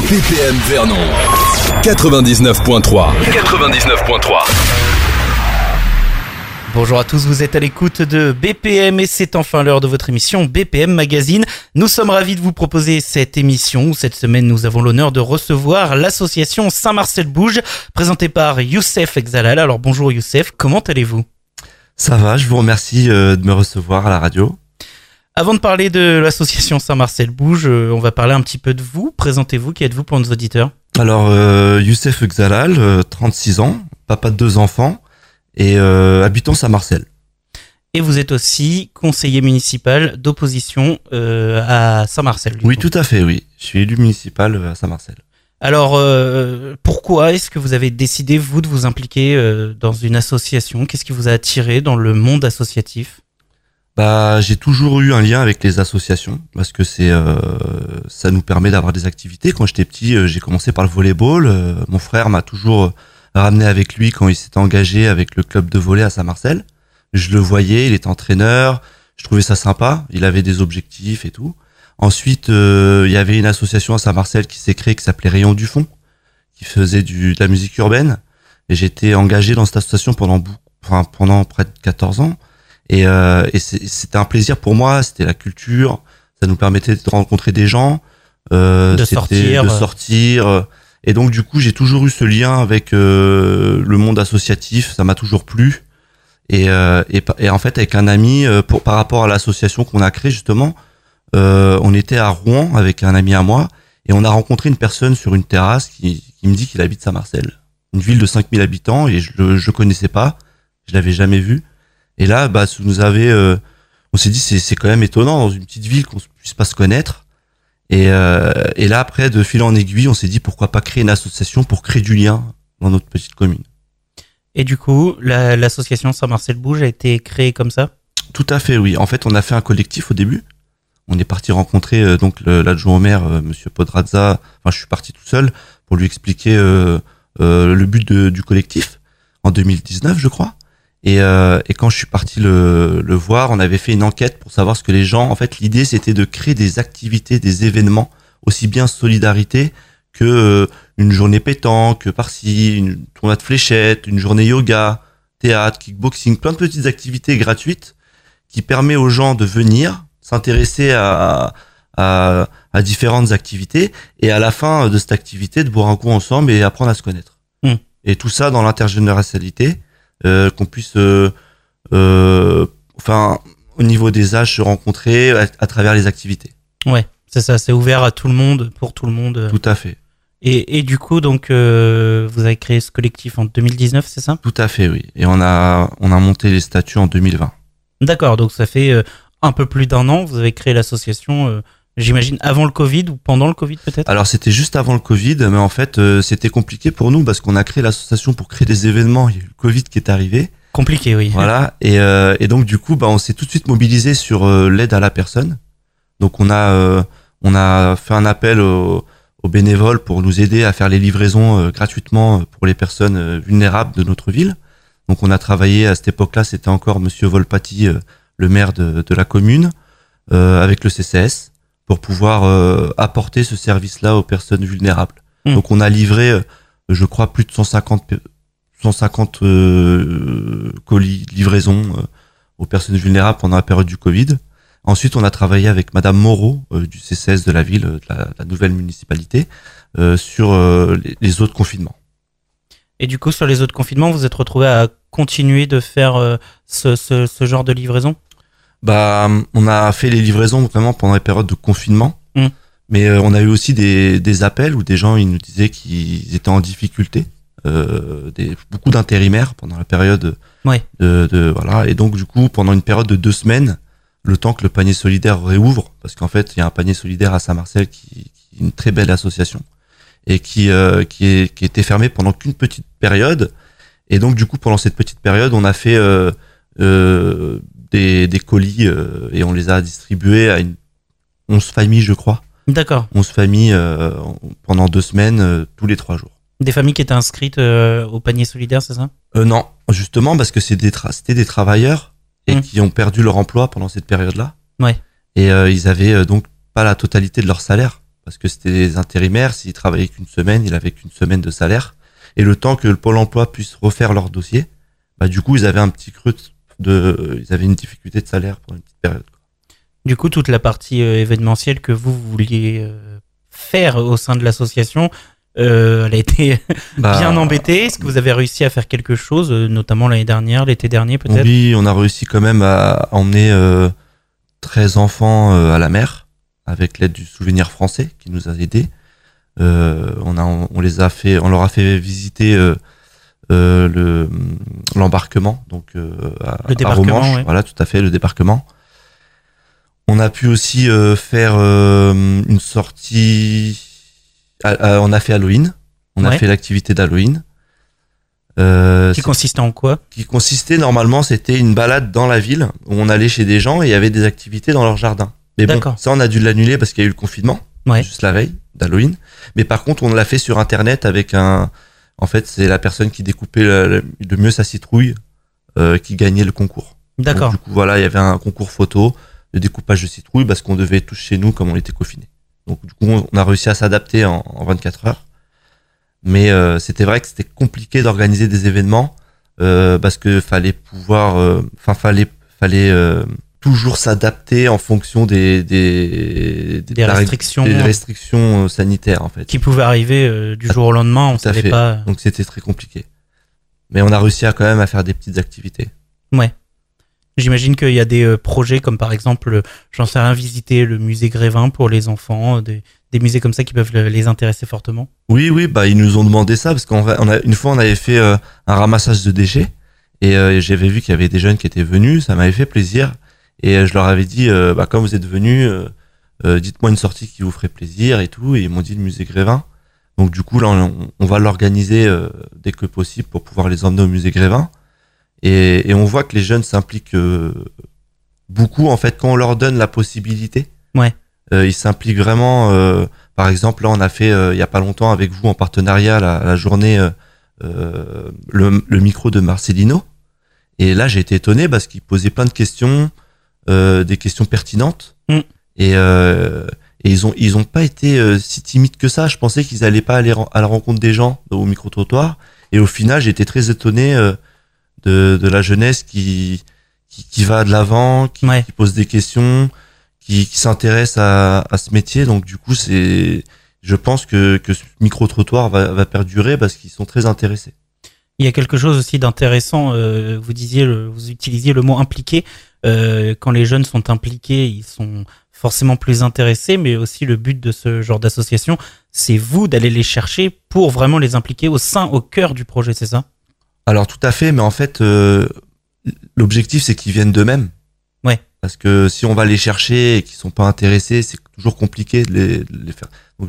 BPM Vernon 99.3. Bonjour à tous, vous êtes à l'écoute de BPM et c'est enfin l'heure de votre émission BPM Magazine. Nous sommes ravis de vous proposer cette émission où cette semaine nous avons l'honneur de recevoir l'association Saint-Marcel Bouge présentée par Youssef Exalal. Alors bonjour Youssef, comment allez-vous ? Ça va, je vous remercie de me recevoir à la radio. Avant de parler de l'association Saint-Marcel Bouge, on va parler un petit peu de vous. Présentez-vous, qui êtes-vous pour nos auditeurs ? Alors Youssef Exalal, 36 ans, papa de 2 enfants et habitant Saint-Marcel. Et vous êtes aussi conseiller municipal d'opposition à Saint-Marcel. Oui, tout à fait, oui. Je suis élu municipal à Saint-Marcel. Alors, pourquoi est-ce que vous avez décidé, vous, de vous impliquer dans une association ? Qu'est-ce qui vous a attiré dans le monde associatif ? J'ai toujours eu un lien avec les associations parce que ça nous permet d'avoir des activités. Quand j'étais petit, j'ai commencé par le volleyball. Mon frère m'a toujours ramené avec lui quand il s'était engagé avec le club de volley à Saint-Marcel. Je le voyais, il était entraîneur. Je trouvais ça sympa. Il avait des objectifs et tout. Ensuite, il y avait une association à Saint-Marcel qui s'est créée qui s'appelait Rayon du Fond, qui faisait de la musique urbaine. Et j'étais engagé dans cette association pendant près de 14 ans. Et c'était un plaisir pour moi. C'était la culture. Ça nous permettait de rencontrer des gens, de sortir. Et donc, du coup, j'ai toujours eu ce lien avec le monde associatif. Ça m'a toujours plu. Et en fait, avec un ami, par rapport à l'association qu'on a créée, justement, on était à Rouen avec un ami à moi et on a rencontré une personne sur une terrasse qui me dit qu'il habite Saint-Marcel, une ville de 5000 habitants, et je connaissais pas, je l'avais jamais vu. Et là, on s'est dit c'est quand même étonnant dans une petite ville qu'on puisse pas se connaître. Et là, après, de fil en aiguille, on s'est dit pourquoi pas créer une association pour créer du lien dans notre petite commune. Et du coup, l'association Saint-Marcel Bouge a été créée comme ça ? Tout à fait, oui. En fait, on a fait un collectif au début. On est parti rencontrer donc l'adjoint au maire, Monsieur Podrazza. Enfin, je suis parti tout seul pour lui expliquer le but du collectif en 2019, je crois. Et quand je suis parti le voir, on avait fait une enquête pour savoir ce que les gens. En fait, l'idée c'était de créer des activités, des événements, aussi bien solidarité que une journée pétanque, par-ci, une tournoi de fléchettes, une journée yoga, théâtre, kickboxing, plein de petites activités gratuites qui permet aux gens de venir s'intéresser à différentes activités et à la fin de cette activité de boire un coup ensemble et apprendre à se connaître. Et tout ça dans l'intergénérationnalité, qu'on puisse au niveau des âges se rencontrer à travers les activités. Ouais, c'est ça, c'est ouvert à tout le monde, pour tout le monde. Tout à fait. Et du coup, donc, vous avez créé ce collectif en 2019, c'est ça ? Tout à fait, oui. Et on a monté les statuts en 2020. D'accord, donc ça fait un peu plus d'1 an, vous avez créé l'association, j'imagine, avant le Covid ou pendant le Covid peut-être ? Alors c'était juste avant le Covid, mais en fait c'était compliqué pour nous parce qu'on a créé l'association pour créer des événements, il y a eu le Covid qui est arrivé. Compliqué, oui. Voilà, et donc du coup, on s'est tout de suite mobilisé sur l'aide à la personne. Donc on a fait un appel aux bénévoles pour nous aider à faire les livraisons gratuitement pour les personnes vulnérables de notre ville. Donc on a travaillé à cette époque-là, c'était encore Monsieur Volpati, le maire de la commune, avec le CCS, pour pouvoir apporter ce service-là aux personnes vulnérables. Donc on a livré, je crois, plus de 150 colis de livraison aux personnes vulnérables pendant la période du Covid. Ensuite, on a travaillé avec Madame Moreau du CCS de la ville, de la nouvelle municipalité, sur les autres confinements. Et du coup, sur les autres confinements, vous êtes retrouvé à continuer de faire ce genre de livraison ? On a fait les livraisons vraiment pendant les périodes de confinement, mais on a eu aussi des appels où des gens ils nous disaient qu'ils étaient en difficulté, beaucoup d'intérimaires pendant la période voilà. Et donc du coup, pendant une période de 2 semaines, le temps que le panier solidaire réouvre, parce qu'en fait, il y a un panier solidaire à Saint-Marcel qui est une très belle association et qui était fermé pendant qu'une petite période. Et donc du coup, pendant cette petite période, on a fait des colis et on les a distribués à 11 familles, je crois. D'accord. 11 familles pendant 2 semaines, tous les 3 jours. Des familles qui étaient inscrites au panier solidaire, c'est ça ? Non, justement parce que c'était des travailleurs et qui ont perdu leur emploi pendant cette période-là. Ouais. Et ils avaient donc pas la totalité de leur salaire. parce que c'était des intérimaires. S'ils travaillaient qu'une semaine, il avait qu'une semaine de salaire. Et le temps que le Pôle emploi puisse refaire leur dossier, du coup, ils avaient un petit creux ils avaient une difficulté de salaire pour une petite période. Du coup, toute la partie événementielle que vous vouliez faire au sein de l'association, elle a été bien embêtée. Est-ce que vous avez réussi à faire quelque chose, notamment l'année dernière, l'été dernier peut-être? Oui, on a réussi quand même à emmener 13 enfants à la mer avec l'aide du Souvenir français qui nous a aidés. On leur a fait visiter l'embarquement, donc le débarquement, à Romanche, voilà, tout à fait, le débarquement. On a pu aussi faire une sortie. On a fait Halloween. On a fait l'activité d'Halloween. Qui consistait en quoi? Qui consistait normalement, c'était une balade dans la ville où on allait chez des gens et il y avait des activités dans leur jardin. Mais bon, ça on a dû l'annuler parce qu'il y a eu le confinement, juste la veille d'Halloween. Mais par contre, on l'a fait sur Internet avec en fait, c'est la personne qui découpait le mieux sa citrouille qui gagnait le concours. D'accord. Donc, du coup, voilà, il y avait un concours photo de découpage de citrouille parce qu'on devait être tous chez nous comme on était confinés. Donc du coup, on a réussi à s'adapter en 24 heures. Mais c'était vrai que c'était compliqué d'organiser des événements parce que fallait pouvoir, fallait toujours s'adapter en fonction des restrictions sanitaires en fait. Qui pouvaient arriver du jour au lendemain, on savait pas. Donc c'était très compliqué. Mais on a réussi quand même à faire des petites activités. Ouais. J'imagine qu'il y a des projets comme par exemple, j'en sais rien, visiter le musée Grévin pour les enfants, des musées comme ça qui peuvent les intéresser fortement. Oui, ils nous ont demandé ça parce une fois on avait fait un ramassage de déchets et j'avais vu qu'il y avait des jeunes qui étaient venus, ça m'avait fait plaisir et je leur avais dit quand vous êtes venus, dites-moi une sortie qui vous ferait plaisir et tout, et ils m'ont dit le musée Grévin. Donc du coup là on va l'organiser dès que possible pour pouvoir les emmener au musée Grévin. Et on voit que les jeunes s'impliquent beaucoup en fait quand on leur donne la possibilité. Ouais. Ils s'impliquent vraiment. Par exemple, là, on a fait il y a pas longtemps avec vous en partenariat la journée le micro de Marcelino. Et là, j'ai été étonné parce qu'il posait plein de questions, des questions pertinentes. Et ils ont pas été si timides que ça. Je pensais qu'ils allaient pas aller à la rencontre des gens au micro-trottoir. Et au final, j'ai été très étonné de la jeunesse qui va de l'avant, qui pose des questions, qui s'intéresse à ce métier. Donc du coup, je pense que ce micro-trottoir va perdurer parce qu'ils sont très intéressés. Il y a quelque chose aussi d'intéressant, vous utilisiez le mot impliqué. Quand les jeunes sont impliqués, ils sont forcément plus intéressés, mais aussi le but de ce genre d'association, c'est vous d'aller les chercher pour vraiment les impliquer au cœur du projet, c'est ça? Alors tout à fait, mais en fait, l'objectif c'est qu'ils viennent d'eux-mêmes. Ouais. Parce que si on va les chercher et qu'ils sont pas intéressés, c'est toujours compliqué de les faire. Donc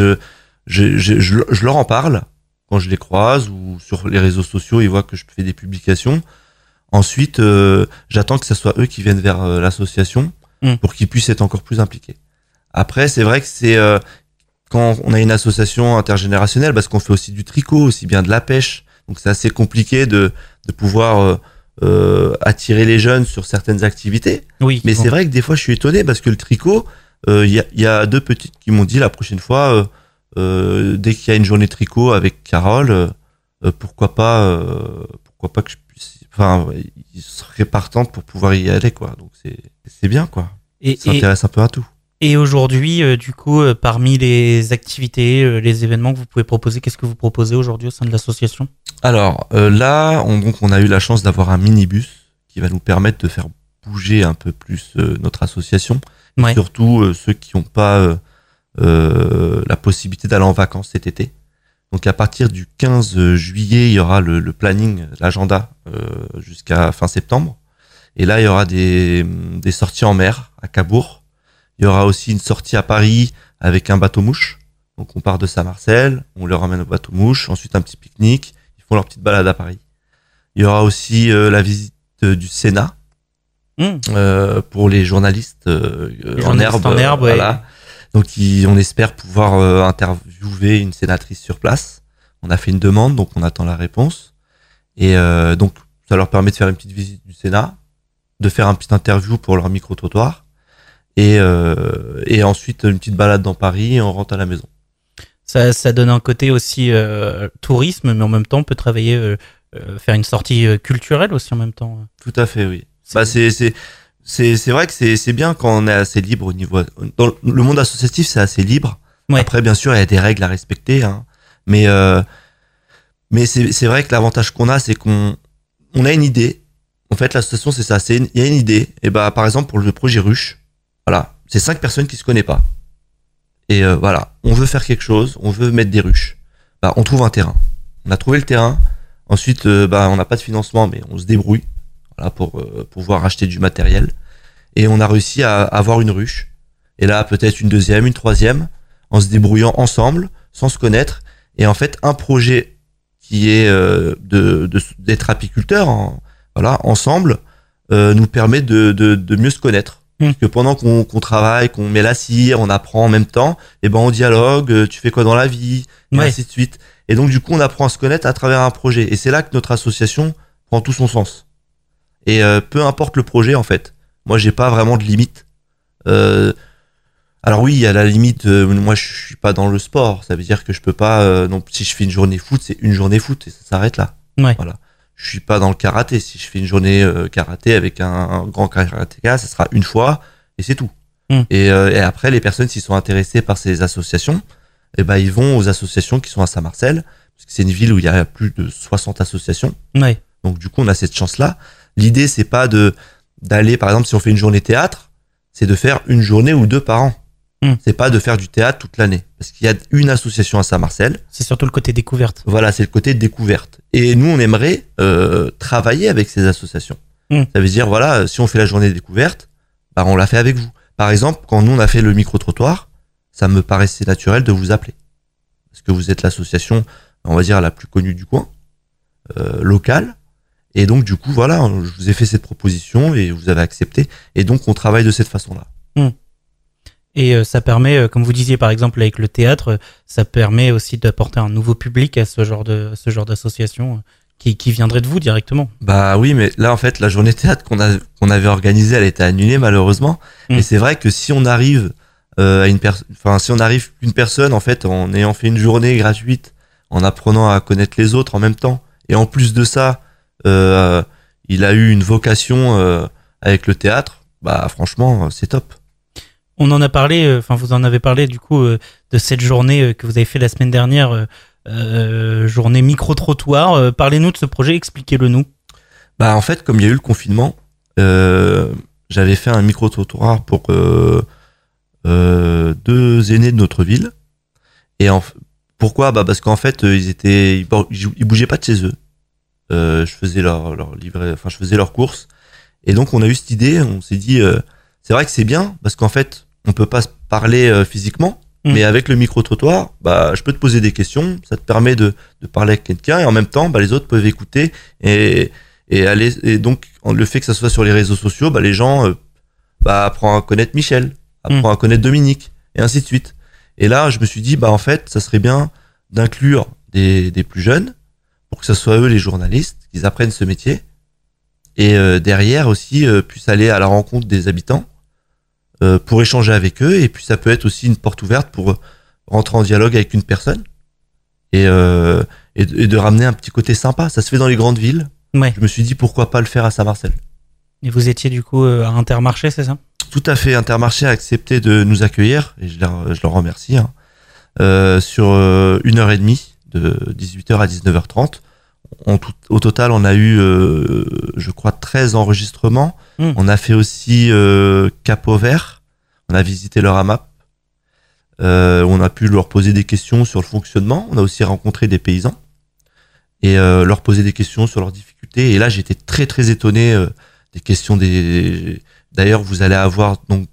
je leur en parle quand je les croise ou sur les réseaux sociaux, ils voient que je fais des publications. Ensuite, j'attends que ce soit eux qui viennent vers l'association pour qu'ils puissent être encore plus impliqués. Après, c'est vrai que c'est quand on a une association intergénérationnelle, parce qu'on fait aussi du tricot, aussi bien de la pêche. Donc c'est assez compliqué de pouvoir attirer les jeunes sur certaines activités. Oui. Mais c'est vrai que des fois je suis étonné parce que le tricot, il y a deux petites qui m'ont dit la prochaine fois, dès qu'il y a une journée tricot avec Carole, pourquoi pas que je puisse, enfin, ils seraient partantes pour pouvoir y aller, quoi. Donc c'est bien, quoi. Ça s'intéresse un peu à tout. Et aujourd'hui, du coup, parmi les activités, les événements que vous pouvez proposer, qu'est-ce que vous proposez aujourd'hui au sein de l'association? Alors là, on a eu la chance d'avoir un minibus qui va nous permettre de faire bouger un peu plus notre association. Ouais. Surtout ceux qui n'ont pas la possibilité d'aller en vacances cet été. Donc à partir du 15 juillet, il y aura le planning, l'agenda jusqu'à fin septembre. Et là, il y aura des sorties en mer à Cabourg. Il y aura aussi une sortie à Paris avec un bateau-mouche. Donc on part de Saint-Marcel, on les ramène au bateau-mouche, ensuite un petit pique-nique, ils font leur petite balade à Paris. Il y aura aussi la visite du Sénat pour les journalistes en herbe. Voilà. Ouais. Donc on espère pouvoir interviewer une sénatrice sur place. On a fait une demande, donc on attend la réponse. Et donc ça leur permet de faire une petite visite du Sénat, de faire un petit interview pour leur micro-trottoir. et ensuite une petite balade dans Paris et on rentre à la maison. Ça donne un côté aussi tourisme, mais en même temps on peut travailler, faire une sortie culturelle aussi en même temps. Tout à fait, oui. C'est vrai que c'est bien quand on est assez libre au niveau. Dans le monde associatif, c'est assez libre. Ouais. Après, bien sûr, il y a des règles à respecter, hein. Mais c'est vrai que l'avantage qu'on a, c'est qu'on a une idée. En fait, l'association, c'est ça. Il y a une idée. Et bah, par exemple, pour le projet Ruche, voilà, c'est 5 personnes qui se connaissent pas. Et voilà, on veut faire quelque chose, on veut mettre des ruches. Bah, on trouve un terrain. On a trouvé le terrain. Ensuite, on n'a pas de financement, mais on se débrouille, voilà, pour pouvoir acheter du matériel. Et on a réussi à avoir une ruche. Et là, peut-être une deuxième, une troisième, en se débrouillant ensemble, sans se connaître. Et en fait, un projet qui est d'être apiculteur, hein, voilà, ensemble, nous permet de mieux se connaître. Parce que pendant qu'on travaille, qu'on met la cire, on apprend en même temps, et ben on dialogue, tu fais quoi dans la vie, et ainsi de suite. Et donc du coup, on apprend à se connaître à travers un projet. Et c'est là que notre association prend tout son sens. Et peu importe le projet, en fait. Moi, j'ai pas vraiment de limite. Alors oui, il y a la limite. Moi, je suis pas dans le sport. Ça veut dire que je peux pas. Non, si je fais une journée foot, c'est une journée foot et ça s'arrête là. Ouais. Voilà. Je suis pas dans le karaté. Si je fais une journée karaté avec un grand karatéka, ça sera une fois et c'est tout. Et après, les personnes s'ils sont intéressées par ces associations, eh ben ils vont aux associations qui sont à Saint-Marcel, parce que c'est une ville où il y a plus de 60 associations. Ouais. Donc du coup, on a cette chance-là. L'idée, c'est pas d'aller, par exemple, si on fait une journée théâtre, c'est de faire une journée ou 2 par an. C'est pas de faire du théâtre toute l'année. Parce qu'il y a une association à Saint-Marcel. C'est surtout le côté découverte. Voilà, c'est le côté découverte. Et nous, on aimerait travailler avec ces associations. Ça veut dire, voilà, si on fait la journée découverte, bah, on l'a fait avec vous. Par exemple, quand nous, on a fait le micro-trottoir, ça me paraissait naturel de vous appeler. Parce que vous êtes l'association, on va dire, la plus connue du coin, locale. Et donc, du coup, voilà, je vous ai fait cette proposition et vous avez accepté. Et donc, on travaille de cette façon-là. Et ça permet, comme vous disiez par exemple avec le théâtre, ça permet aussi d'apporter un nouveau public à ce genre d'association qui viendrait de vous directement. Bah oui, mais là en fait la journée théâtre qu'on avait organisée, elle était annulée malheureusement. Et c'est vrai que si on arrive une personne en fait en ayant fait une journée gratuite, en apprenant à connaître les autres en même temps, et en plus de ça, il a eu une vocation avec le théâtre, bah franchement c'est top. On en a parlé, vous en avez parlé du coup de cette journée que vous avez fait la semaine dernière, journée micro-trottoir. Parlez-nous de ce projet, expliquez-le nous. Bah en fait, comme il y a eu le confinement, j'avais fait un micro-trottoir pour 2 aînés de notre ville. Et pourquoi ? Bah parce qu'en fait, ils bougeaient pas de chez eux. Je faisais leur livret, je faisais leurs courses. Et donc on a eu cette idée, on s'est dit, c'est vrai que c'est bien parce qu'en fait, on peut pas se parler physiquement, mais avec le micro-trottoir, bah, je peux te poser des questions, ça te permet de parler avec quelqu'un et en même temps, bah, les autres peuvent écouter et donc, le fait que ça soit sur les réseaux sociaux, bah, les gens, apprennent à connaître Michel, apprennent à connaître Dominique et ainsi de suite. Et là, je me suis dit, bah, en fait, ça serait bien d'inclure des plus jeunes pour que ce soit eux les journalistes, qu'ils apprennent ce métier et derrière aussi puissent aller à la rencontre des habitants pour échanger avec eux, et puis ça peut être aussi une porte ouverte pour rentrer en dialogue avec une personne et de ramener un petit côté sympa. Ça se fait dans les grandes villes. Ouais. Je me suis dit pourquoi pas le faire à Saint-Marcel. Et vous étiez du coup à Intermarché, c'est ça ? Tout à fait. Intermarché a accepté de nous accueillir et je leur remercie sur 1h30 de 18h à 19h30. Au total, on a eu, je crois, 13 enregistrements. On a fait aussi Cap-au-Vert. On a visité leur AMAP. On a pu leur poser des questions sur le fonctionnement. On a aussi rencontré des paysans et leur poser des questions sur leurs difficultés. Et là, j'étais très très étonné des questions D'ailleurs, vous allez avoir donc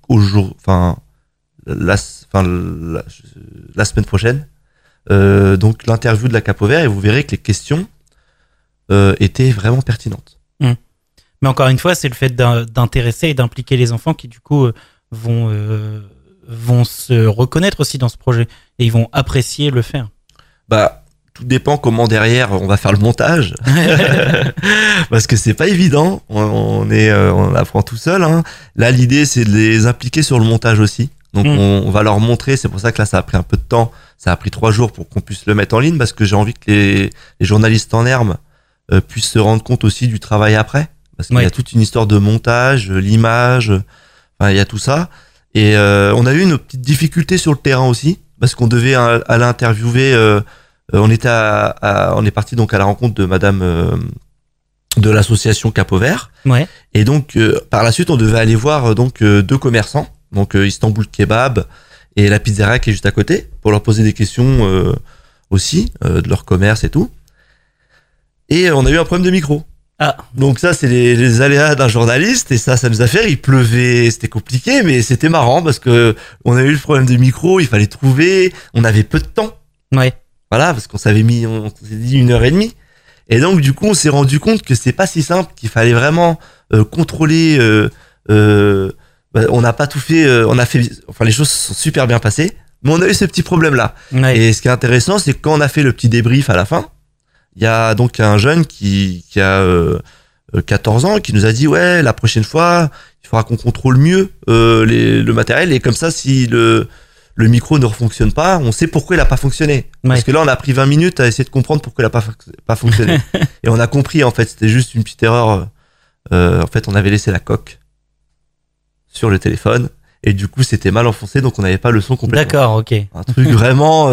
la semaine prochaine donc l'interview de la Cap-au-Vert et vous verrez que les questions étaient vraiment pertinentes. Mais encore une fois, c'est le fait d'intéresser et d'impliquer les enfants qui du coup vont se reconnaître aussi dans ce projet et ils vont apprécier le faire. Bah tout dépend comment derrière on va faire le montage. Parce que c'est pas évident. On apprend tout seul, hein. Là, l'idée, c'est de les impliquer sur le montage aussi. Donc, on va leur montrer. C'est pour ça que là, ça a pris un peu de temps. Ça a pris 3 jours pour qu'on puisse le mettre en ligne, parce que j'ai envie que les journalistes en herbe puissent se rendre compte aussi du travail après. Parce qu'il y a toute une histoire de montage, l'image, enfin, il y a tout ça. Et on a eu une petite difficulté sur le terrain aussi, parce qu'on devait aller interviewer. On est parti donc à la rencontre de Madame de l'association Capot Vert. Ouais. Et donc par la suite, on devait aller voir donc 2 commerçants, donc Istanbul Kebab et la pizzeria qui est juste à côté, pour leur poser des questions aussi de leur commerce et tout. Et on a eu un problème de micro. Ah. Donc ça, c'est les aléas d'un journaliste, et ça nous a fait. Il pleuvait, c'était compliqué, mais c'était marrant parce que on a eu le problème de micro. Il fallait trouver. On avait peu de temps. Ouais. Voilà, parce qu'on s'est dit 1h30. Et donc du coup, on s'est rendu compte que c'est pas si simple, qu'il fallait vraiment contrôler. On n'a pas tout fait. Enfin, les choses sont super bien passées, mais on a eu ce petit problème là. Ouais. Et ce qui est intéressant, c'est que quand on a fait le petit débrief à la fin, il y a donc un jeune qui a 14 ans qui nous a dit ouais, la prochaine fois il faudra qu'on contrôle mieux le matériel, et comme ça, si le micro ne fonctionne pas, on sait pourquoi il a pas fonctionné. Ouais. Parce que là, on a pris 20 minutes à essayer de comprendre pourquoi il a pas fonctionné. Et on a compris, en fait, c'était juste une petite erreur. En fait, on avait laissé la coque sur le téléphone, et du coup, c'était mal enfoncé, donc on n'avait pas le son complètement. D'accord, ok. Un truc vraiment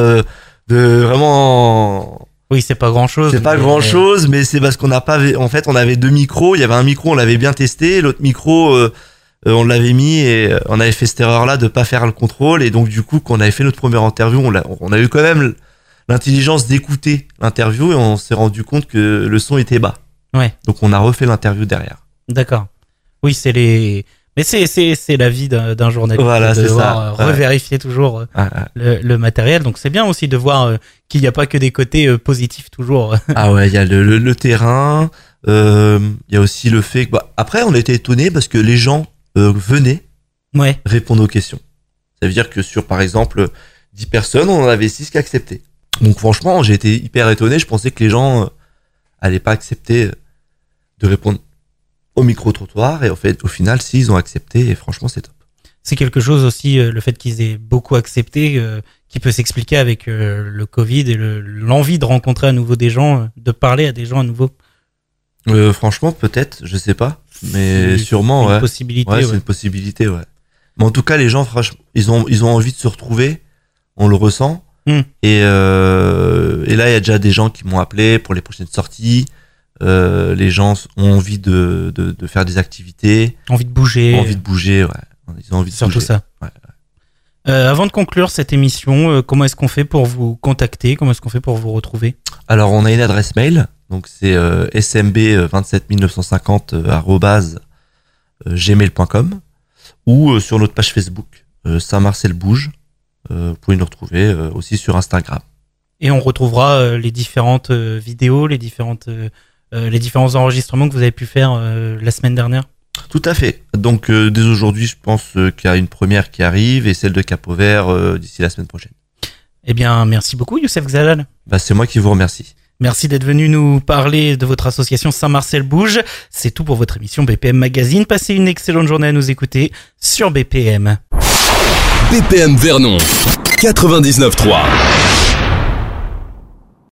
vraiment. Oui, c'est pas grand chose. C'est pas grand chose, mais c'est parce qu'on n'a pas. En fait, on avait 2 micros. Il y avait un micro, on l'avait bien testé. L'autre micro, on l'avait mis, et on avait fait cette erreur-là de pas faire le contrôle. Et donc, du coup, quand on avait fait notre première interview, on a eu quand même l'intelligence d'écouter l'interview, et on s'est rendu compte que le son était bas. Ouais. Donc, on a refait l'interview derrière. D'accord. Oui, mais c'est la vie d'un journaliste, voilà, de devoir revérifier toujours le matériel. Donc c'est bien aussi de voir qu'il n'y a pas que des côtés positifs toujours. Ah ouais, il y a le terrain, il y a aussi le fait que après on a été étonnés parce que les gens venaient répondre aux questions. Ça veut dire que sur par exemple 10 personnes, on en avait 6 qui acceptaient. Donc franchement, j'ai été hyper étonné. Je pensais que les gens allaient pas accepter de répondre au micro-trottoir, et au final, si, ils ont accepté, et franchement, c'est top. C'est quelque chose aussi, le fait qu'ils aient beaucoup accepté, qui peut s'expliquer avec le Covid et l'envie de rencontrer à nouveau des gens, de parler à des gens à nouveau. Franchement, peut-être, je sais pas, mais sûrement, c'est une possibilité. Ouais, c'est une possibilité, ouais. Mais en tout cas, les gens, franchement, ils ont envie de se retrouver, on le ressent, et là, il y a déjà des gens qui m'ont appelé pour les prochaines sorties. Les gens ont envie de faire des activités, envie de bouger, ouais. Ils ont envie de surtout bouger. Ça. Ouais. Avant de conclure cette émission, comment est-ce qu'on fait pour vous contacter, comment est-ce qu'on fait pour vous retrouver? Alors, on a une adresse mail, donc c'est smb27950 ou sur notre page Facebook Saint-Marcel Bouge. Vous pouvez nous retrouver aussi sur Instagram. Et on retrouvera les différentes vidéos, les différents enregistrements que vous avez pu faire la semaine dernière. Tout à fait. Donc dès aujourd'hui, je pense qu'il y a une première qui arrive, et celle de Capot Vert d'ici la semaine prochaine. Eh bien, merci beaucoup, Youssef Xalal. C'est moi qui vous remercie. Merci d'être venu nous parler de votre association Saint-Marcel Bouge. C'est tout pour votre émission BPM Magazine. Passez une excellente journée à nous écouter sur BPM. BPM Vernon 99.3.